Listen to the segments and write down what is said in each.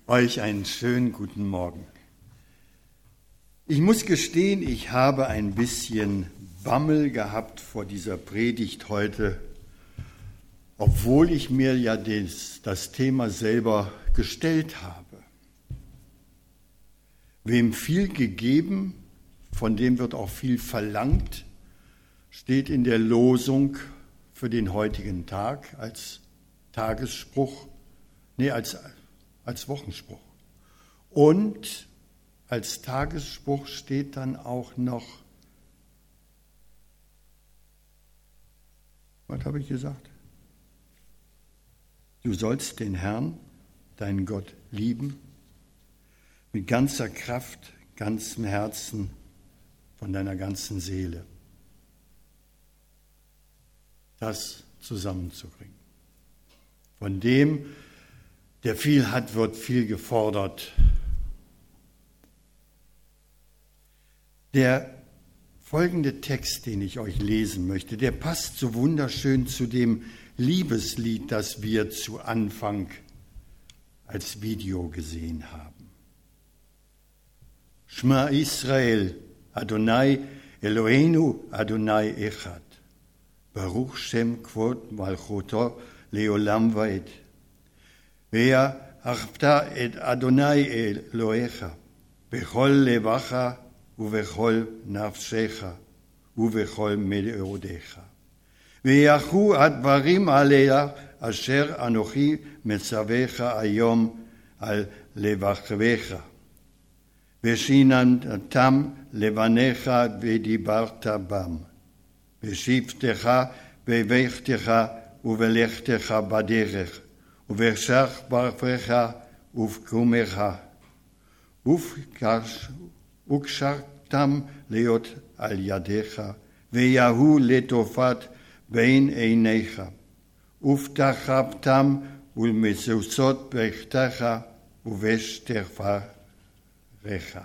Euch einen schönen guten Morgen. Ich muss gestehen, ich habe ein bisschen Bammel gehabt vor dieser Predigt heute, obwohl ich mir ja das Thema selber gestellt habe. Wem viel gegeben, von dem wird auch viel verlangt, steht in der Losung für den heutigen Tag als Tagesspruch, als Wochenspruch. Und als Tagesspruch steht dann auch noch, was habe ich gesagt? Du sollst den Herrn, deinen Gott, lieben, mit ganzer Kraft, ganzem Herzen, von deiner ganzen Seele. Das zusammenzubringen. Von dem, der viel hat, wird viel gefordert. Der folgende Text, den ich euch lesen möchte, der passt so wunderschön zu dem Liebeslied, das wir zu Anfang als Video gesehen haben. Shema Israel, Adonai Eloheinu, Adonai Echad. Baruch Shem Kvod Malchuto Leolam Vaed. ואהבת את אדוני אלוהיך בכל לבך ובכל נפשך ובכל מאודיך. ויחו הדברים עליה אשר אנוכי מצווך היום על לבבך. ושיננתם לבניך ודיברת בם. בשבתך בביתך ובלכתך בדרך. ובשך ברפך ובקומך, וקשרתם להיות על ידיך, ויהו לטובת בין עיניך, ופתחתם ולמזוזות ביתך ובשתפריך.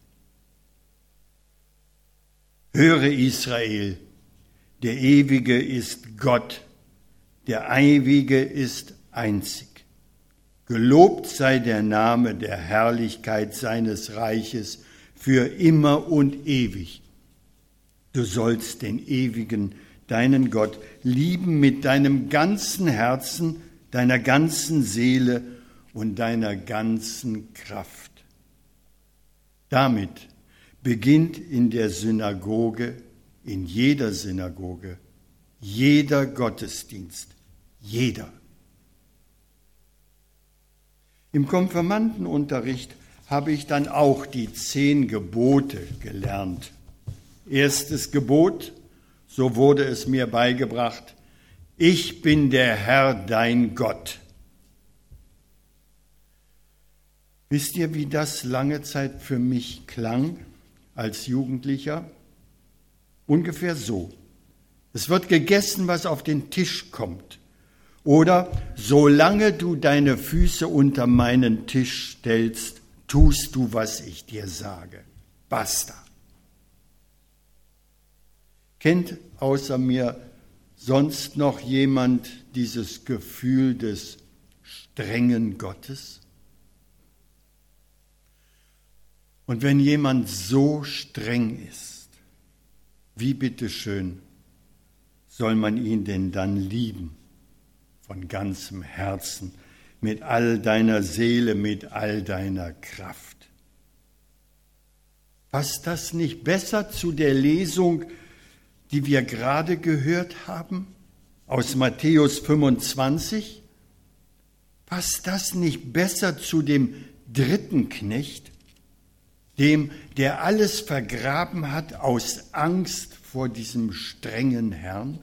Höre Israel, der Ewige ist Gott, der Ewige ist einzig. Gelobt sei der Name der Herrlichkeit seines Reiches für immer und ewig. Du sollst den Ewigen, deinen Gott, lieben mit deinem ganzen Herzen, deiner ganzen Seele und deiner ganzen Kraft. Damit beginnt in der Synagoge, in jeder Synagoge, jeder Gottesdienst, jeder. Im Konfirmandenunterricht habe ich dann auch die 10 Gebote gelernt. Erstes Gebot, so wurde es mir beigebracht, ich bin der Herr, dein Gott. Wisst ihr, wie das lange Zeit für mich klang als Jugendlicher? Ungefähr so. Es wird gegessen, was auf den Tisch kommt. Oder, solange du deine Füße unter meinen Tisch stellst, tust du, was ich dir sage. Basta. Kennt außer mir sonst noch jemand dieses Gefühl des strengen Gottes? Und wenn jemand so streng ist, wie bitteschön soll man ihn denn dann lieben? Von ganzem Herzen, mit all deiner Seele, mit all deiner Kraft. Passt das nicht besser zu der Lesung, die wir gerade gehört haben, aus Matthäus 25? Passt das nicht besser zu dem dritten Knecht, dem, der alles vergraben hat aus Angst vor diesem strengen Herrn?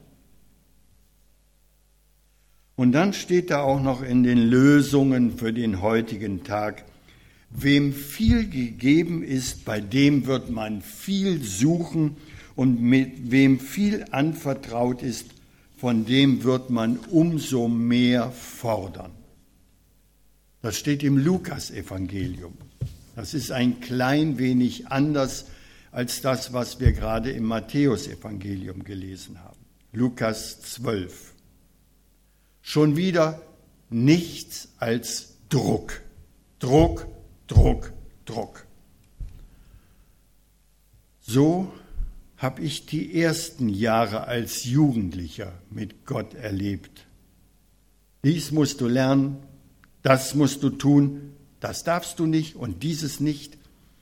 Und dann steht da auch noch in den Lösungen für den heutigen Tag, wem viel gegeben ist, bei dem wird man viel suchen und mit wem viel anvertraut ist, von dem wird man umso mehr fordern. Das steht im Lukas-Evangelium. Das ist ein klein wenig anders als das, was wir gerade im Matthäus-Evangelium gelesen haben. Lukas 12. Schon wieder nichts als Druck. Druck, Druck, Druck. So habe ich die ersten Jahre als Jugendlicher mit Gott erlebt. Dies musst du lernen, das musst du tun, das darfst du nicht und dieses nicht.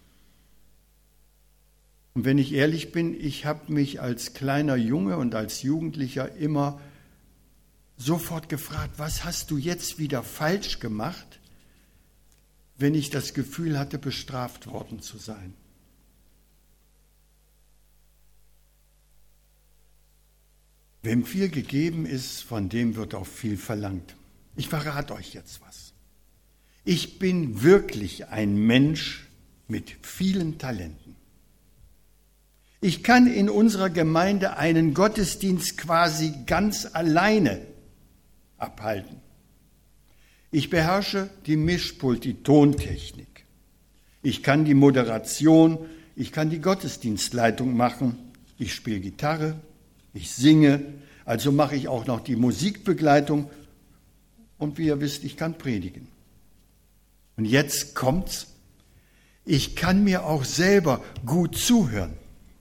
Und wenn ich ehrlich bin, ich habe mich als kleiner Junge und als Jugendlicher immer sofort gefragt, was hast du jetzt wieder falsch gemacht, wenn ich das Gefühl hatte, bestraft worden zu sein. Wem viel gegeben ist, von dem wird auch viel verlangt. Ich verrate euch jetzt was. Ich bin wirklich ein Mensch mit vielen Talenten. Ich kann in unserer Gemeinde einen Gottesdienst quasi ganz alleine abhalten. Ich beherrsche die Mischpult, die Tontechnik. Ich kann die Moderation, ich kann die Gottesdienstleitung machen. Ich spiele Gitarre, ich singe, also mache ich auch noch die Musikbegleitung. Und wie ihr wisst, ich kann predigen. Und jetzt kommt's, ich kann mir auch selber gut zuhören.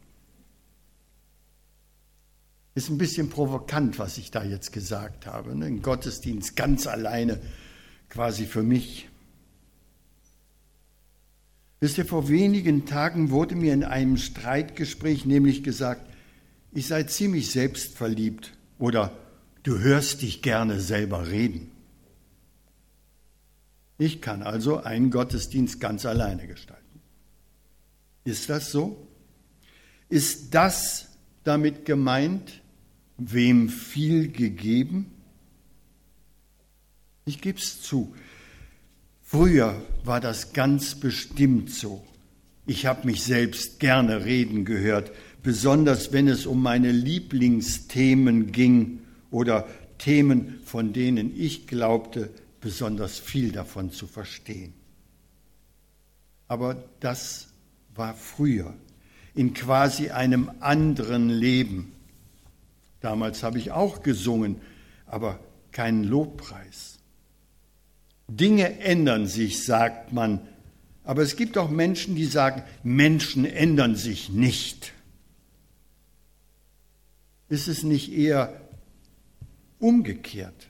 Ist ein bisschen provokant, was ich da jetzt gesagt habe. Ein Gottesdienst ganz alleine, quasi für mich. Wisst ihr, vor wenigen Tagen wurde mir in einem Streitgespräch nämlich gesagt, ich sei ziemlich selbstverliebt oder du hörst dich gerne selber reden. Ich kann also einen Gottesdienst ganz alleine gestalten. Ist das so? Ist das damit gemeint, wem viel gegeben? Ich gebe es zu, früher war das ganz bestimmt so. Ich habe mich selbst gerne reden gehört, besonders wenn es um meine Lieblingsthemen ging oder Themen, von denen ich glaubte, besonders viel davon zu verstehen. Aber das war früher, in quasi einem anderen Leben. Damals habe ich auch gesungen, aber keinen Lobpreis. Dinge ändern sich, sagt man, aber es gibt auch Menschen, die sagen, Menschen ändern sich nicht. Ist es nicht eher umgekehrt?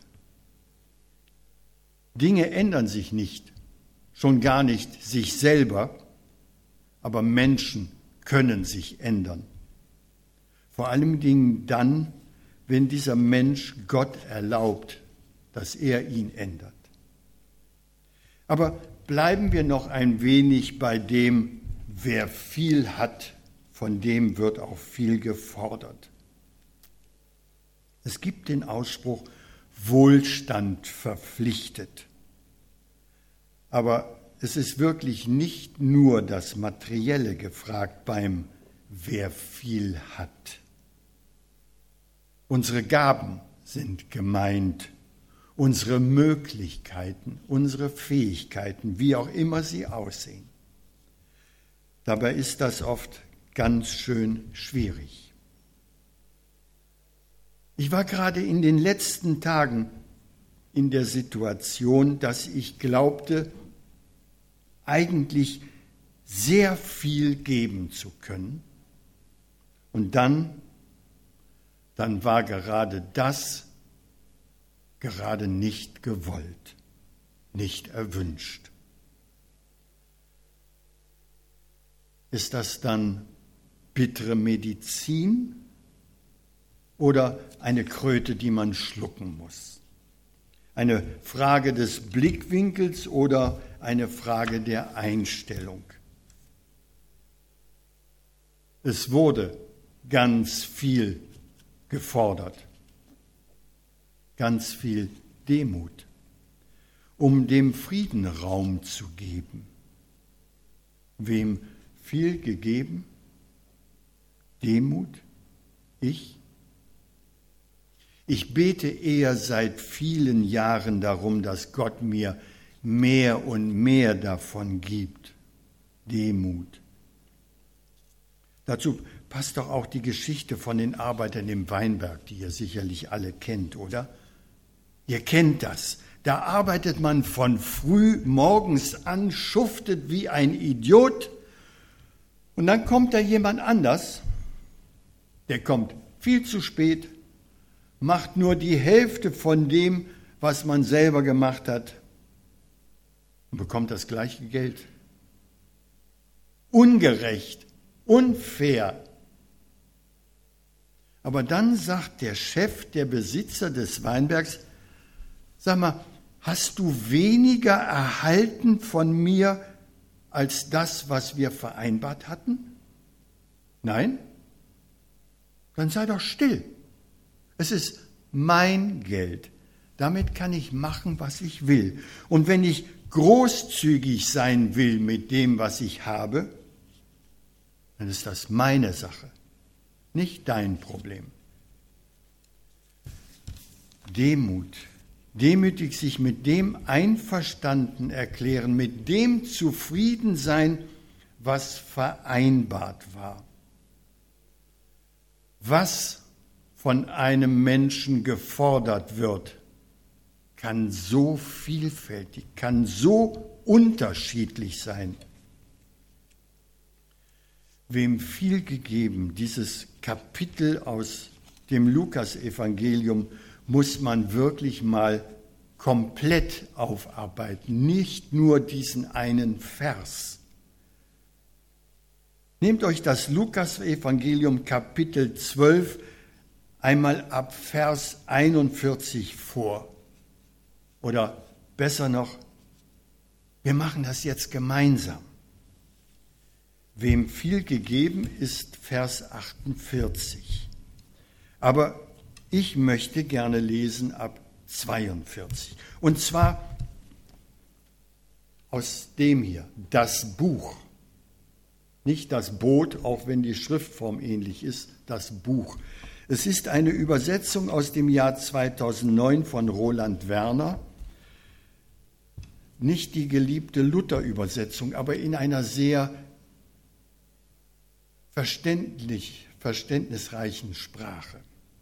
Dinge ändern sich nicht, schon gar nicht sich selber, aber Menschen können sich ändern. Vor allem Dingen dann, wenn dieser Mensch Gott erlaubt, dass er ihn ändert. Aber bleiben wir noch ein wenig bei dem, wer viel hat, von dem wird auch viel gefordert. Es gibt den Ausspruch, Wohlstand verpflichtet. Aber es ist wirklich nicht nur das Materielle gefragt beim wer viel hat. Unsere Gaben sind gemeint, unsere Möglichkeiten, unsere Fähigkeiten, wie auch immer sie aussehen. Dabei ist das oft ganz schön schwierig. Ich war gerade in den letzten Tagen in der Situation, dass ich glaubte, eigentlich sehr viel geben zu können. Und dann war gerade das gerade nicht gewollt, nicht erwünscht. Ist das dann bittere Medizin oder eine Kröte, die man schlucken muss? Eine Frage des Blickwinkels oder eine Frage der Einstellung? Es wurde ganz viel gefordert, ganz viel Demut, um dem Frieden Raum zu geben. Wem viel gegeben? Demut? Ich? Ich bete eher seit vielen Jahren darum, dass Gott mir mehr und mehr davon gibt. Demut. Dazu passt doch auch die Geschichte von den Arbeitern im Weinberg, die ihr sicherlich alle kennt, oder? Ihr kennt das. Da arbeitet man von früh morgens an, schuftet wie ein Idiot. Und dann kommt da jemand anders, der kommt viel zu spät, macht nur die Hälfte von dem, was man selber gemacht hat und bekommt das gleiche Geld. Ungerecht, unfair. Aber dann sagt der Chef, der Besitzer des Weinbergs, sag mal, hast du weniger erhalten von mir als das, was wir vereinbart hatten? Nein? Dann sei doch still. Es ist mein Geld. Damit kann ich machen, was ich will. Und wenn ich großzügig sein will mit dem, was ich habe, dann ist das meine Sache, nicht dein Problem. Demut. Demütig sich mit dem einverstanden erklären, mit dem zufrieden sein, was vereinbart war. Was von einem Menschen gefordert wird, kann so vielfältig, kann so unterschiedlich sein. Wem viel gegeben, dieses Kapitel aus dem Lukasevangelium, muss man wirklich mal komplett aufarbeiten, nicht nur diesen einen Vers. Nehmt euch das Lukasevangelium Kapitel 12 einmal ab Vers 41 vor. Oder besser noch, wir machen das jetzt gemeinsam. Wem viel gegeben ist, Vers 48. Aber ich möchte gerne lesen ab 42. Und zwar aus dem hier, das Buch. Nicht das Boot, auch wenn die Schriftform ähnlich ist, das Buch. Es ist eine Übersetzung aus dem Jahr 2009 von Roland Werner. Nicht die geliebte Luther-Übersetzung, aber in einer sehr verständnisreichen Sprache.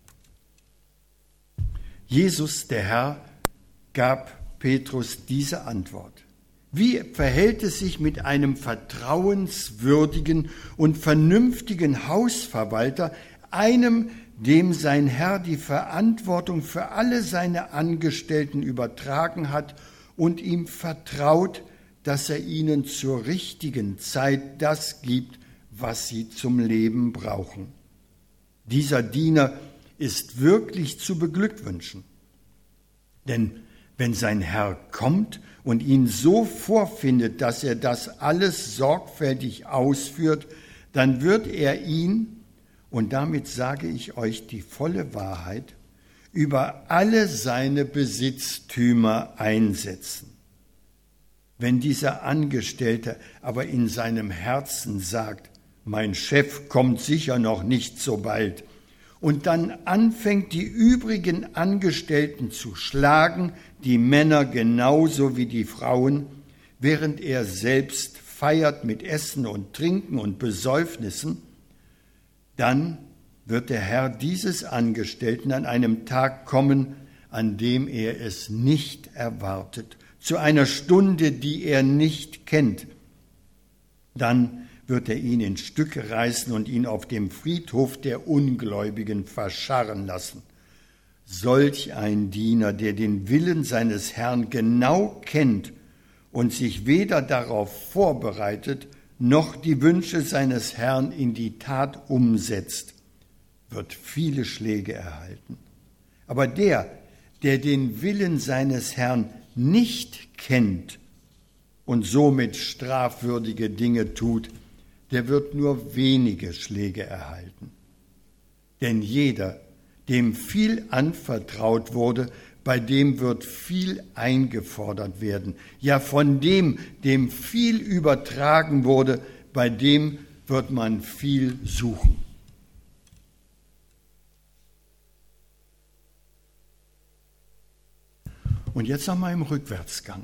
Jesus, der Herr, gab Petrus diese Antwort. Wie verhält es sich mit einem vertrauenswürdigen und vernünftigen Hausverwalter, einem, dem sein Herr die Verantwortung für alle seine Angestellten übertragen hat und ihm vertraut, dass er ihnen zur richtigen Zeit das gibt, was sie zum Leben brauchen? Dieser Diener ist wirklich zu beglückwünschen. Denn wenn sein Herr kommt und ihn so vorfindet, dass er das alles sorgfältig ausführt, dann wird er ihn, und damit sage ich euch die volle Wahrheit, über alle seine Besitztümer einsetzen. Wenn dieser Angestellte aber in seinem Herzen sagt, mein Chef kommt sicher noch nicht so bald, und dann anfängt, die übrigen Angestellten zu schlagen, die Männer genauso wie die Frauen, während er selbst feiert mit Essen und Trinken und Besäufnissen, dann wird der Herr dieses Angestellten an einem Tag kommen, an dem er es nicht erwartet, zu einer Stunde, die er nicht kennt. Dann wird er ihn in Stücke reißen und ihn auf dem Friedhof der Ungläubigen verscharren lassen. Solch ein Diener, der den Willen seines Herrn genau kennt und sich weder darauf vorbereitet, noch die Wünsche seines Herrn in die Tat umsetzt, wird viele Schläge erhalten. Aber der den Willen seines Herrn nicht kennt und somit strafwürdige Dinge tut, der wird nur wenige Schläge erhalten. Denn jeder, dem viel anvertraut wurde, bei dem wird viel eingefordert werden. Ja, von dem viel übertragen wurde, bei dem wird man viel suchen. Und jetzt nochmal im Rückwärtsgang.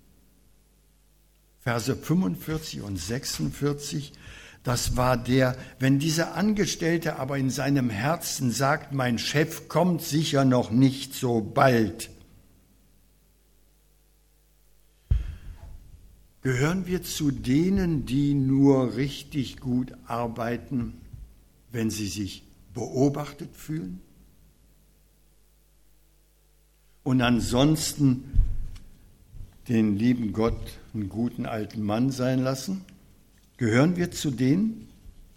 Verse 45 und 46, das war wenn dieser Angestellte aber in seinem Herzen sagt, mein Chef kommt sicher noch nicht so bald. Gehören wir zu denen, die nur richtig gut arbeiten, wenn sie sich beobachtet fühlen? Und ansonsten den lieben Gott einen guten alten Mann sein lassen? Gehören wir zu denen,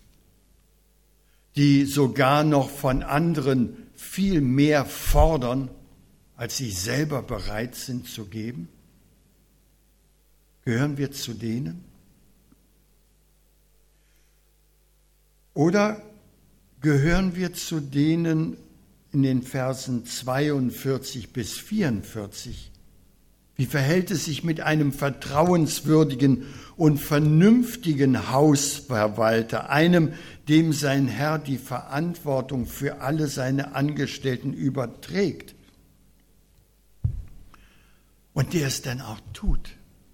die sogar noch von anderen viel mehr fordern, als sie selber bereit sind zu geben? Gehören wir zu denen? Oder gehören wir zu denen in den Versen 42 bis 44? Wie verhält es sich mit einem vertrauenswürdigen und vernünftigen Hausverwalter, einem, dem sein Herr die Verantwortung für alle seine Angestellten überträgt und der es dann auch tut?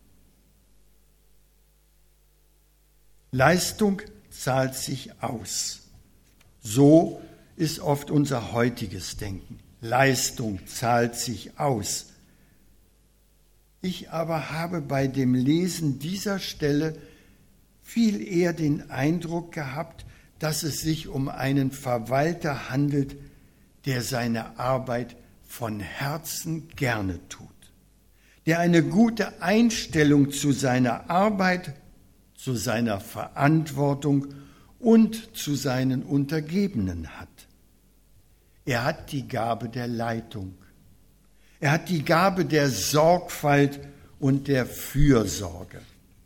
Leistung zahlt sich aus. So ist oft unser heutiges Denken. Leistung zahlt sich aus. Ich aber habe bei dem Lesen dieser Stelle viel eher den Eindruck gehabt, dass es sich um einen Verwalter handelt, der seine Arbeit von Herzen gerne tut, der eine gute Einstellung zu seiner Arbeit, zu seiner Verantwortung und zu seinen Untergebenen hat. Er hat die Gabe der Leitung. Er hat die Gabe der Sorgfalt und der Fürsorge.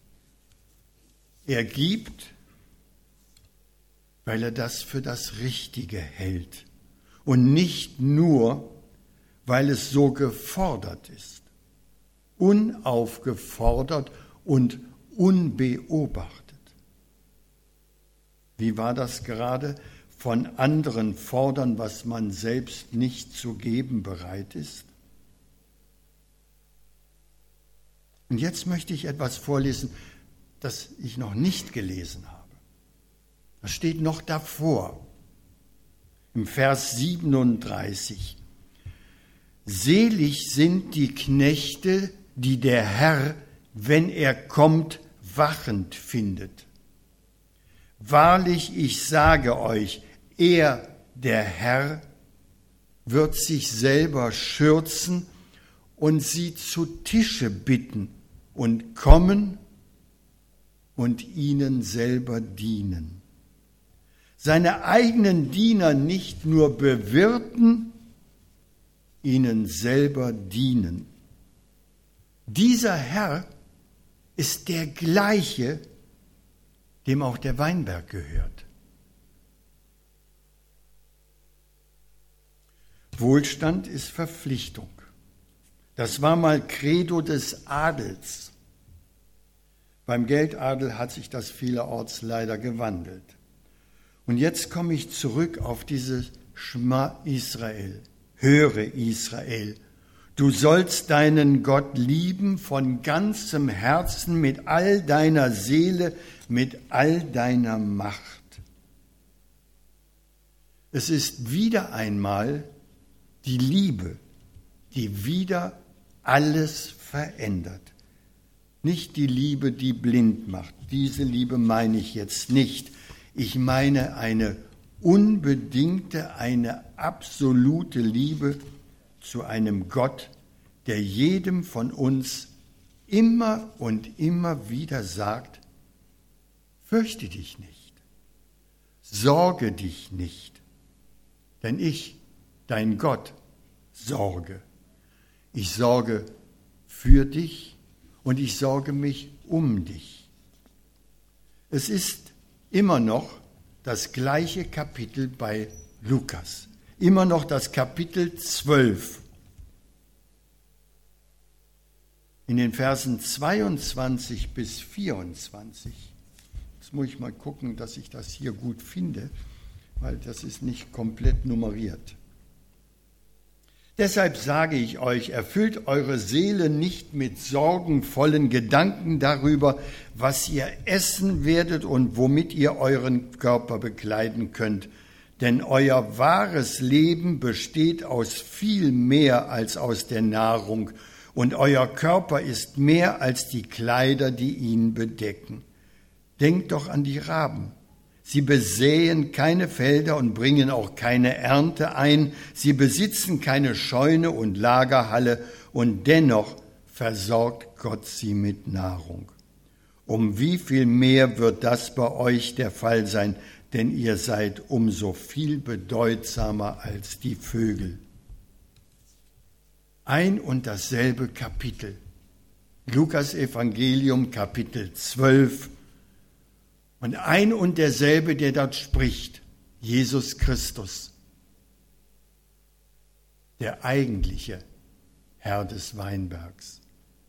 Er gibt, weil er das für das Richtige hält und nicht nur, weil es so gefordert ist. Unaufgefordert und unbeobachtet. Wie war das gerade? Von anderen fordern, was man selbst nicht zu geben bereit ist? Und jetzt möchte ich etwas vorlesen, das ich noch nicht gelesen habe. Das steht noch davor, im Vers 37. Selig sind die Knechte, die der Herr, wenn er kommt, wachend findet. Wahrlich, ich sage euch, er, der Herr, wird sich selber schürzen und sie zu Tische bitten und kommen und ihnen selber dienen. Seine eigenen Diener nicht nur bewirten, ihnen selber dienen. Dieser Herr ist der gleiche, dem auch der Weinberg gehört. Wohlstand ist Verpflichtung. Das war mal Credo des Adels. Beim Geldadel hat sich das vielerorts leider gewandelt. Und jetzt komme ich zurück auf dieses Schma Israel. Höre Israel, du sollst deinen Gott lieben von ganzem Herzen, mit all deiner Seele, mit all deiner Macht. Es ist wieder einmal die Liebe, die wieder alles verändert. Nicht die Liebe, die blind macht. Diese Liebe meine ich jetzt nicht. Ich meine eine unbedingte, eine absolute Liebe zu einem Gott, der jedem von uns immer und immer wieder sagt, fürchte dich nicht, sorge dich nicht, denn ich, dein Gott, sorge. Ich sorge für dich und ich sorge mich um dich. Es ist immer noch das gleiche Kapitel bei Lukas, immer noch das Kapitel 12. In den Versen 22 bis 24. Jetzt muss ich mal gucken, dass ich das hier gut finde, weil das ist nicht komplett nummeriert. Deshalb sage ich euch, erfüllt eure Seele nicht mit sorgenvollen Gedanken darüber, was ihr essen werdet und womit ihr euren Körper bekleiden könnt. Denn euer wahres Leben besteht aus viel mehr als aus der Nahrung und euer Körper ist mehr als die Kleider, die ihn bedecken. Denkt doch an die Raben. Sie besäen keine Felder und bringen auch keine Ernte ein. Sie besitzen keine Scheune und Lagerhalle und dennoch versorgt Gott sie mit Nahrung. Um wie viel mehr wird das bei euch der Fall sein, denn ihr seid umso viel bedeutsamer als die Vögel. Ein und dasselbe Kapitel. Lukas Evangelium Kapitel 12. Und ein und derselbe, der dort spricht, Jesus Christus, der eigentliche Herr des Weinbergs.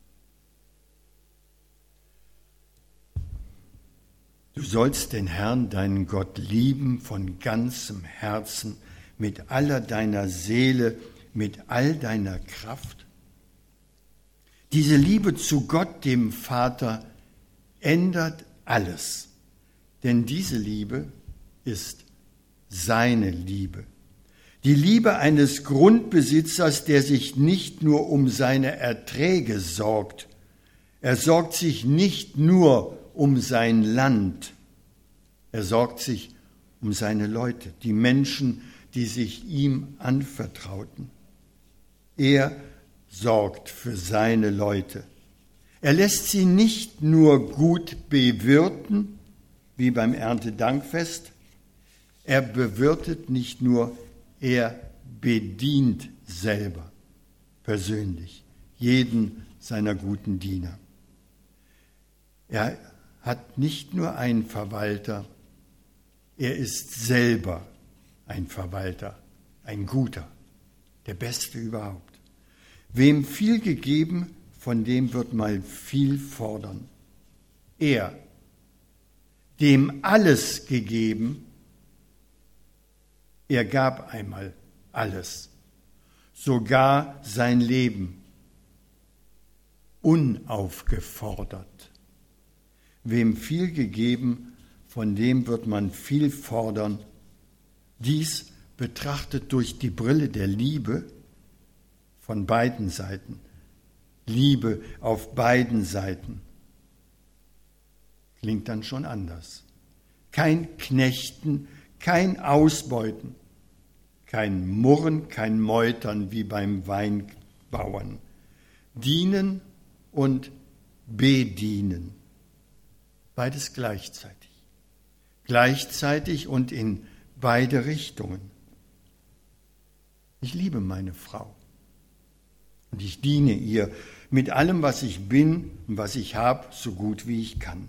Du sollst den Herrn, deinen Gott, lieben von ganzem Herzen, mit aller deiner Seele, mit all deiner Kraft. Diese Liebe zu Gott, dem Vater, ändert alles, denn diese Liebe ist seine Liebe. Die Liebe eines Grundbesitzers, der sich nicht nur um seine Erträge sorgt. Er sorgt sich nicht nur um sein Land. Er sorgt sich um seine Leute, die Menschen, die sich ihm anvertrauten. Er sorgt für seine Leute. Er lässt sie nicht nur gut bewirten, wie beim Erntedankfest. Er bewirtet nicht nur, er bedient selber, persönlich, jeden seiner guten Diener. Er hat nicht nur einen Verwalter, er ist selber ein Verwalter, ein guter, der Beste überhaupt. Wem viel gegeben, von dem wird mal viel fordern. Er, dem alles gegeben, er gab einmal alles, sogar sein Leben, unaufgefordert. Wem viel gegeben, von dem wird man viel fordern. Dies betrachtet durch die Brille der Liebe von beiden Seiten. Liebe auf beiden Seiten. Klingt dann schon anders. Kein Knechten, kein Ausbeuten, kein Murren, kein Meutern wie beim Weinbauern. Dienen und bedienen. Beides gleichzeitig. Gleichzeitig und in beide Richtungen. Ich liebe meine Frau und ich diene ihr mit allem, was ich bin und was ich habe, so gut wie ich kann.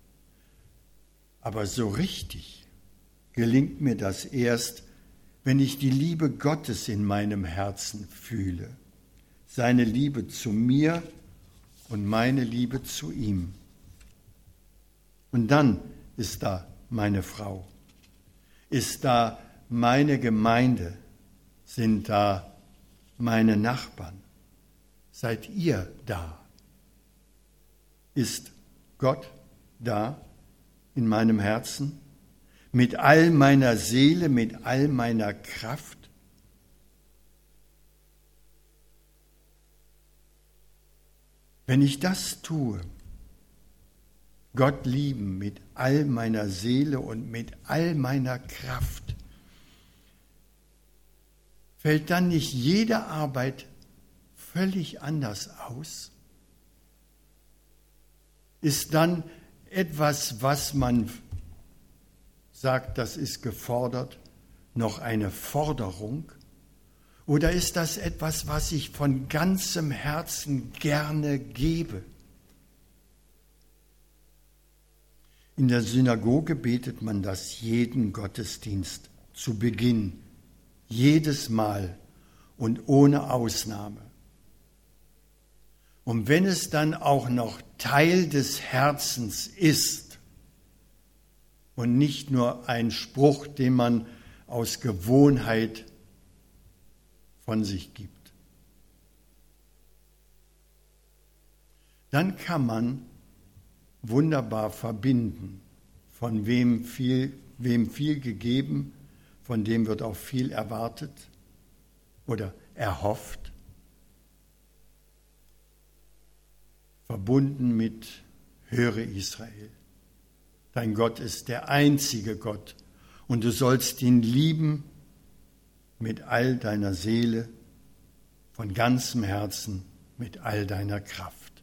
Aber so richtig gelingt mir das erst, wenn ich die Liebe Gottes in meinem Herzen fühle. Seine Liebe zu mir und meine Liebe zu ihm. Und dann ist da meine Frau, ist da meine Gemeinde, sind da meine Nachbarn. Seid ihr da? Ist Gott da in meinem Herzen? Mit all meiner Seele, mit all meiner Kraft? Wenn ich das tue, Gott lieben mit all meiner Seele und mit all meiner Kraft, fällt dann nicht jede Arbeit völlig anders aus? Ist dann etwas, was man sagt, das ist gefordert, noch eine Forderung? Oder ist das etwas, was ich von ganzem Herzen gerne gebe? In der Synagoge betet man das jeden Gottesdienst zu Beginn, jedes Mal und ohne Ausnahme. Und wenn es dann auch noch Teil des Herzens ist und nicht nur ein Spruch, den man aus Gewohnheit von sich gibt, dann kann man wunderbar verbinden, von wem viel gegeben, von dem wird auch viel erwartet oder erhofft. verbunden mit Höre Israel. Dein Gott ist der einzige Gott und du sollst ihn lieben mit all deiner Seele, von ganzem Herzen, mit all deiner Kraft.